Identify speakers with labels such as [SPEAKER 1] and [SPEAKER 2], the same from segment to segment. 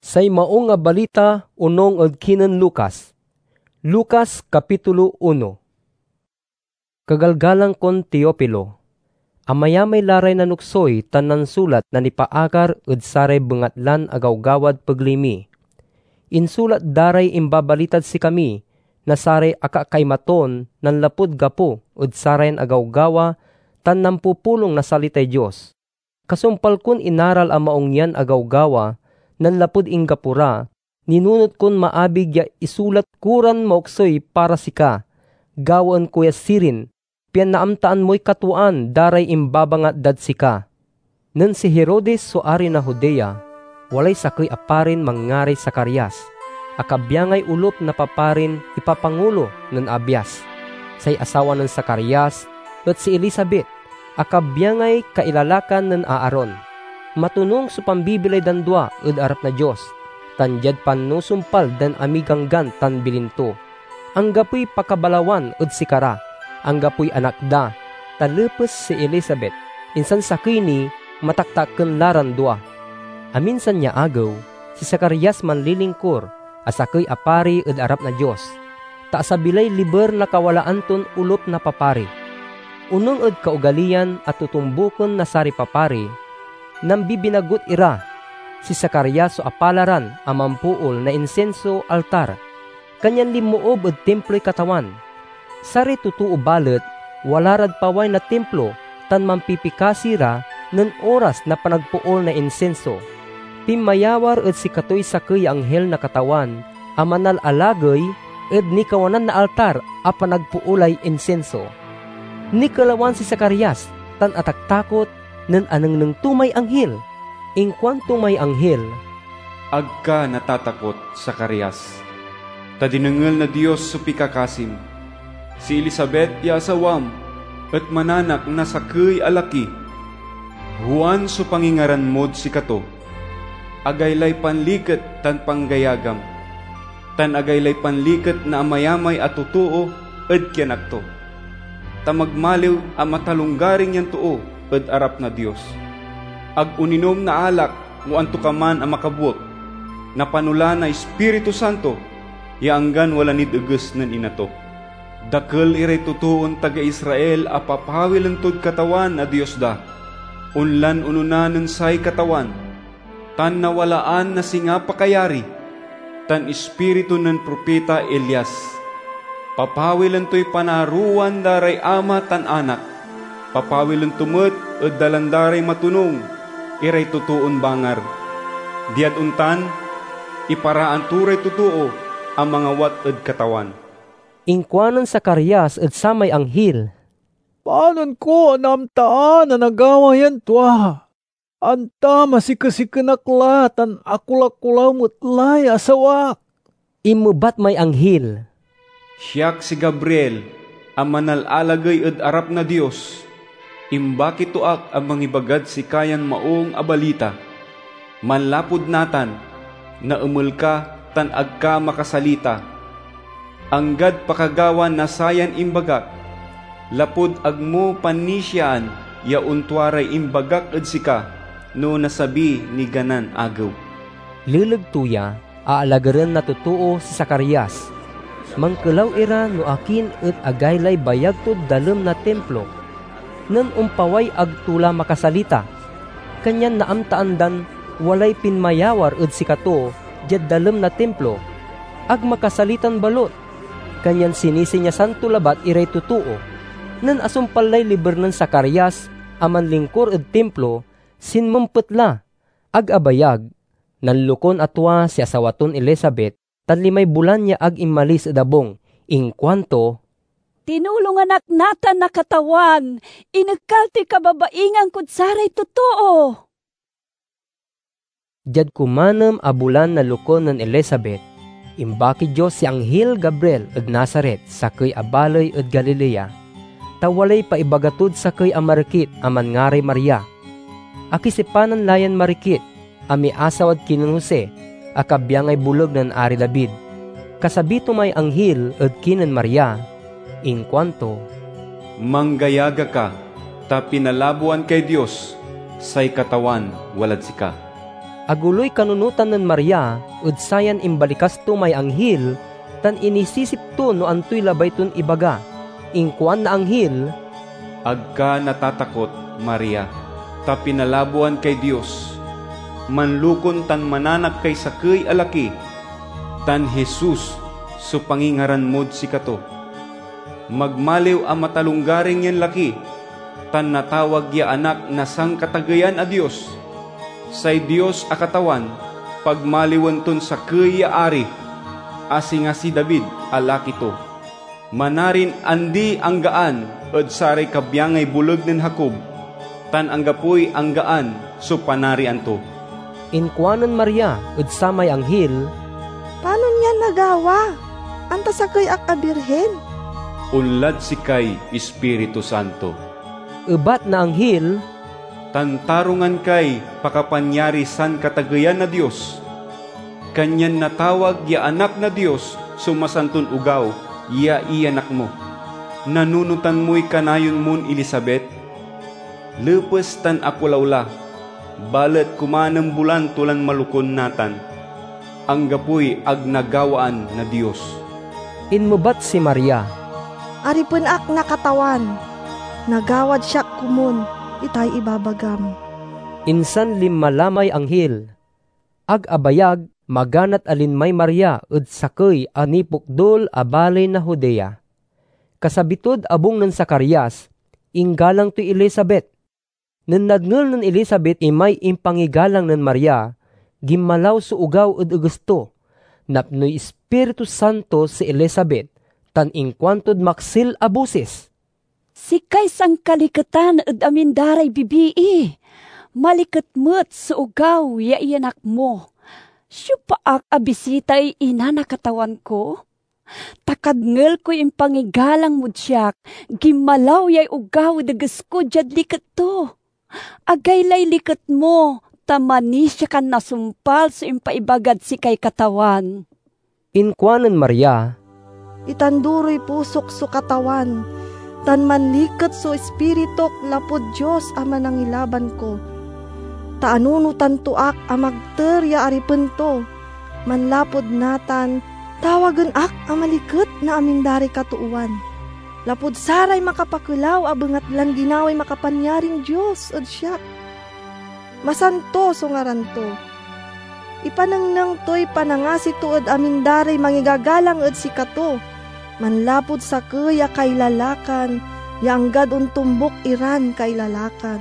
[SPEAKER 1] Say mao nga balita unong ed kinan Lucas. Lucas kapitulo 1. Kagalgalang kon Teopilo, amayamay laray nanuksoy tanan sulat na nipaakar ed saray bengatlan agawgawad paglimi. Insulat daray imbabalitad si kami na saray akakaimaton nan lapud gapo ed sarayan agawgawa tan nampupulong na salitay Dios. Kasumpal kun inaral a maong yan agawgawa nan lapud inggapura, ninunot kun maabig ya isulat kuran mauksoy para sika, gawaan kuya sirin, pian naamtaan mo'y katuan daray imbabangat dad sika. Nen si Herodes so ari na Judea, walay sakay aparin mangngari Zacarias, akabyangay ulop na paparin ipapangulo nen Abias. Say asawa nen Zacarias, at si Elizabeth, akabyangay kailalakan nen Aaron. Matunong sa pambibilay dan dua ed arap na Diyos, tan jad panusumpal dan amiganggan tan bilinto. Ang gapoy pakabalawan ed sikara, ang gapoy anak da, talepes si Elizabeth, insan sakini mataktaken laran dua. Aminsan niya agaw, si Zacarias manlilingkor, asakay apari ed arap na Diyos, ta sabilay liber na kawalaan ton ulop na papari. Unong ed kaugalian at tutumbukon na sari papari, nang bibinagot ira, si Zacarias so apalaran amampuol na insenso altar, kanyan limuob ed templo'y katawan. Sari tutuo balet, walarad paway na templo, tan mampipikasi ra, nen oras na panagpuol na insenso. Pimayawar ed si katoy sakay anghel na katawan, amanal alagay, ed ni kawanan na altar, a panagpuolay insenso. Ni kalawan si Zacarias, tan ataktakot, nen anang nang tumay anghel. Inkwanto may anghel,
[SPEAKER 2] agka natatakot, Zacarias. Ta dinengel na Dios so pikakasim. Si Elizabeth ya asawam, at mananak na sakay alaki. Juan so pangingaran mod si kato. Agaylay panliket tan panggayagam. Tan agaylay panliket na amayamay at tutuo, ed kianakto. Ta magmaliw a matalunggaring yan tuo, ed arap na Dios. Ag uninom na alak mo anto ka man ang makabot, na panula na Espiritu Santo, yaanggan wala nid eges nen inato. Dakkel iray tutuon taga Israel a papawil tod katawan na Dios da. Unlan ununanen say katawan, tan nawalaan na singa pakayari, tan Espiritu nen propeta Elias. Papawilan to'y panaruan daray ama tan anak, papawilan tumet ed dalandaray matunong, iray tutuon bangar. Diad untan, iparaan turay tutuo ang mga wat ed katawan.
[SPEAKER 1] Inkwanon Zacarias ed samay anghel,
[SPEAKER 3] paanan ko anamtaan na nagawa yan tuwa. Anta masikasikkenakla tan akulakulaw mutlay asawak.
[SPEAKER 1] Imubat may anghel,
[SPEAKER 2] siyak si Gabriel, ang manalalagay ed arap na Dios. Imbaki tuak ang mangibagad si kayan maong abalita. Manlapod natan, na umul ka tan agka makasalita. Anggad pakagawan na sayan imbagak, lapod agmo panisyaan, ya untwaray imbagak ed sika, no nasabi ni ganan agaw.
[SPEAKER 1] Lilagtuya, aalagaran na tutuo si Zacarias. Mangkelaw ira no akin et agaylay bayag tod dalem na templo, nen umpaway agtula makasalita. Kanyan naamtaan dan walay pinmayawar ed sikato jad dalem na templo, ag makasalitan balot. Kanyan sinisi niya santo labat iray tutuo, nen asumpalay liber nen Zacarias aman lingkor ed templo, sinmumpetla, ag abayag, nanlukon atwa si asawaton Elizabeth, tan 5 bulan niya ag imalis edabong, inkwanto,
[SPEAKER 4] tinulungan natan na katawan, inagkalti kababaingan kudsaray totoo.
[SPEAKER 1] Jad kumanem a bulan na lukon nen Elizabeth, imbaki Diyos si anghel Gabriel ed Nazaret sakay abalay ed Galilea, tawalay paibagatod sakay a marikit aman ngaray Maria. Akisipanan layan marikit, ami asawad kinon Jose, akabyangay bulog ng Ari David. Kasabito may anghel ed kinan Maria, inkwanto,
[SPEAKER 2] manggayaga ka, ta pinalabuan kay Dios, say katawan walad sika.
[SPEAKER 1] Aguloy kanunutan ng Maria, udsayan imbalikas to may anghil, tan inisisip to no antoy labay ton ibaga. Ingkuan na anghil,
[SPEAKER 2] Agka natatakot, Maria, ta pinalabuan kay Dios. Manlukon tan mananak kay sakey alaki, tan Jesus so pangingaran mod sikato. Magmaliw a matalunggaring yan laki, tan natawag ya anak na sang katagayan a Dios. Say Dios a katawan, pagmaliwan ton sakey ya ari, asi nga si David alaki to. Manarin andi ang gaan, od saray kabyangay bulag nen Jacob, tan ang gapoy ang gaan, so panarian to.
[SPEAKER 1] Inkuanan Maria, udsamay anghil,
[SPEAKER 5] Paano niya nagawa? Anta sakay ak a birhen?
[SPEAKER 2] Unlad si kay Espiritu Santo.
[SPEAKER 1] Ubat na anghil,
[SPEAKER 2] Tantarungan kay pakapanyari san katagayan na Dios. Kanyan natawag ya anak na Dios, sumasantun ugaw, ya iyanak mo. Nanunutan mo'y kanayon mon Elizabeth. Lepes tan akulawla, balet kumanang bulan tulan malukon natan. Ang gapoy ag nagawaan na Dios.
[SPEAKER 1] inmubat si Maria,
[SPEAKER 5] Aripun ak nakatawan. Nagawad siya kumun, itay ibabagam.
[SPEAKER 1] insan limmalamay anghil. Ag abayag, maganat alinmay Maria, ud sakey anipukdol abalay na Judea. Kasabitod abong ng Zacarias, inggalang to Elizabeth. Nanadngel ng Elizabeth imay impangigalang ng Maria, gimmalaw su ugaw ud Augusto. Napnoy Espiritu Santo si Elizabeth, tan ingkwantod maksil abusis.
[SPEAKER 4] Sikay sang kaliketan ed amin daray bibii. Maliket met sa ugaw ya iyanak mo. Siya paak abisitay ina nakatawan ko. Takadngel ko impangigalang mo siyak. Gimalaw yay ugaw dagas ko jad liket to. Agaylay liket mo. Tamani siya kan nasumpal sa impaibagad si kay katawan.
[SPEAKER 1] Inkwanan Maria,
[SPEAKER 5] Itanduroy pusok su katawan. Tan manliket su espiritok lapod Diyos ama nangilaban ko. Taanunutan tuak amagterya aripun to. Manlapod natan, tawagan ak amaliket na aming dari katuuan. Lapod saray makapakulaw abangat lan ginaway makapanyaring Diyos od siya. Masanto so ngaran to. Ipanangnang to'y panangasi tuod amin daray mangigagalang od si kato. Manlapod sa kuya kay lalakan, yanggad untumbok iran kay lalakan.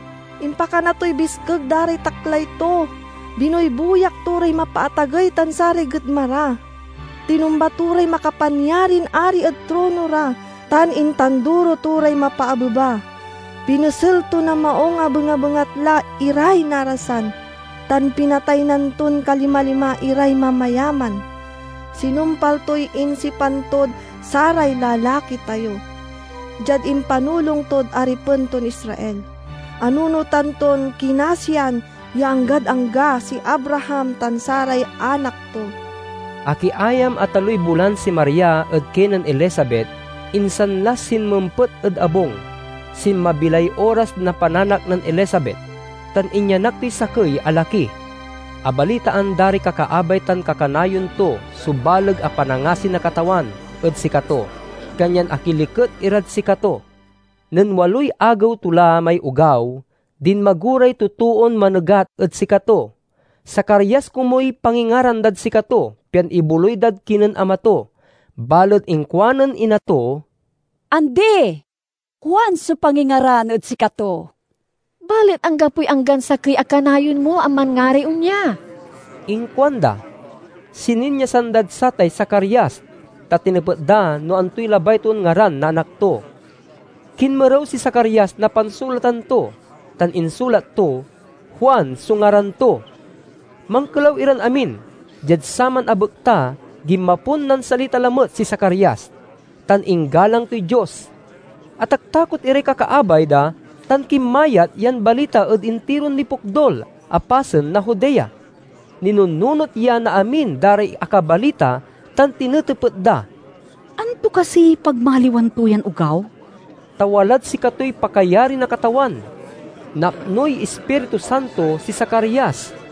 [SPEAKER 5] Impaka na to'y biskag daray taklay to. Binoy buyak turay mapaatagay tansari gudmara. Tinumba turay makapanyarin ari at trono ra, tan intanduro turay mapaababa. Pinusulto na maong abunga-bungatla iray narasan, tan pinatay nantun kalima-lima iray mamayaman. Sinumpal to'y insipantod, saray lalaki tayo. Jad impanulong tod aripun ton Israel. Anunutan ton kinasyan, yanggad angga si Abraham tan saray anak to.
[SPEAKER 1] akiayam at taloy bulan si Maria ed kenan Elizabeth, insan las sinmumpet ed abong. Sin mabilay oras na pananak ng Elizabeth, tan inyanak ti sakey alaki. Abalitaan dari kakaabay tan kakanayon to, subalag a panangasin na katawan, ed sikato. Kanyan akiliket irad sikato. Nen waloy agaw tula may ugaw, din maguray tutuon manegat ed sikato. Zacarias kumoy pangingaran dad sikato, pian ibuloy dad kinan amato. Balod ingkwanan inato,
[SPEAKER 4] Ande! Juan sa pangingaran at sikato.
[SPEAKER 6] Balit ang gapoy anggan sa kay akanayon mo aman ngari unya.
[SPEAKER 1] ingkwanda. Sininya sandad satay Zacarias, tatinipet da no antoy labay ton ngaran na anak to. Kinmaraw si Zacarias na pansulatan to, tan insulat to, Juan sungaran to. Mangkalaw iran amin, jad saman abekta, gimapun nan salita lamot si Zacarias, tan inggalang to'y Diyos. Atak takot ire kakaabay da, tan kimayat yan balita ed intiron ni Pukdol, apasen na Judea. Ninununot yan na amin daray akabalita, tan tinutupot da.
[SPEAKER 7] Anto kasi pagmaliwan to yan ugaw?
[SPEAKER 1] Tawalad si katoy pakayari na katawan. Napnoy Espiritu Santo si Zacarias,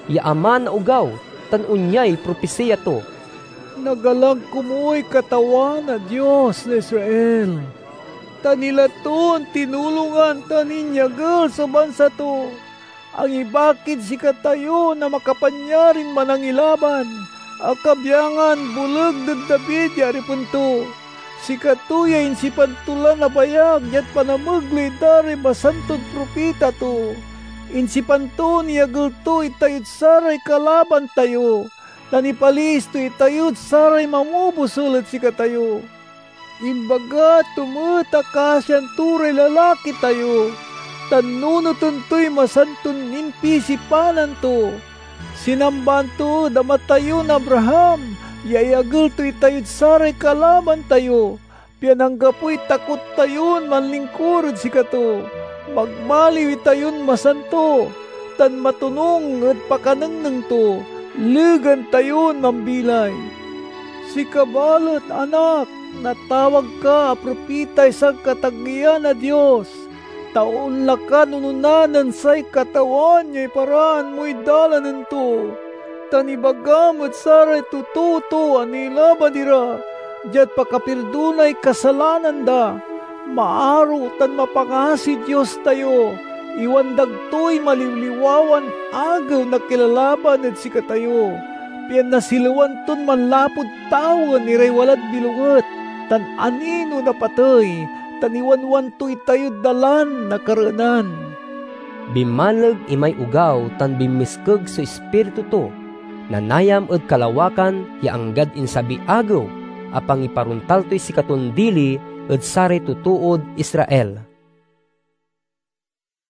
[SPEAKER 1] ya ama na ugaw, tan unyay propesiya to.
[SPEAKER 3] Nagalag kumoy katawan na Diyos na Israel. Tanilaton tinulungan taninyagal sa bansa to. Ang ibakid si katayo na makapanyaring manangilaban. Akabyangan bulag ng David yari punto. Si katuyain si pantulan na bayag yat panamagli dari masantod propita to. Insipanto niyagal to itayot saray kalaban tayo. Tanipalis to itayot saray mamubusulat si katayo. Imbaga tumata kasyan turay lalaki tayo. Tanunuton to'y masantun impisipanan to. Sinamban to damatayo na Abraham. Yayagal to itayot saray kalaban tayo. Piananggapoy takot tayon manlingkurod si kato. Magmaliw itayon masanto. Tan matunong at pakanangnang to. Ligan tayon mambilay. Si kabalot anak, natawag ka propita isang katagyan na Diyos. Taon laka nununanan say katawan niya'y paraan mo'y dalanan to. Tanibagamot saray tututo anilaban dira. Diyat pakapirdunay kasalanan da. Maaro tan mapangasi Diyos tayo. Iwandag to'y maliliwawan agaw na kilalaban at sikatayo. Piyan nasilawan ton manlapod tawan ni ray walad bilungot. Tan anino na patay. Taniwanwan to'y tayo dalan na karaanan.
[SPEAKER 1] Bimalag imay ugaw tan bimiskeg sa espiritu to. Nanayam ed kalawakan ya anggad insabi agaw apang iparuntal to'y sikatundili ed saray tutuod Israel.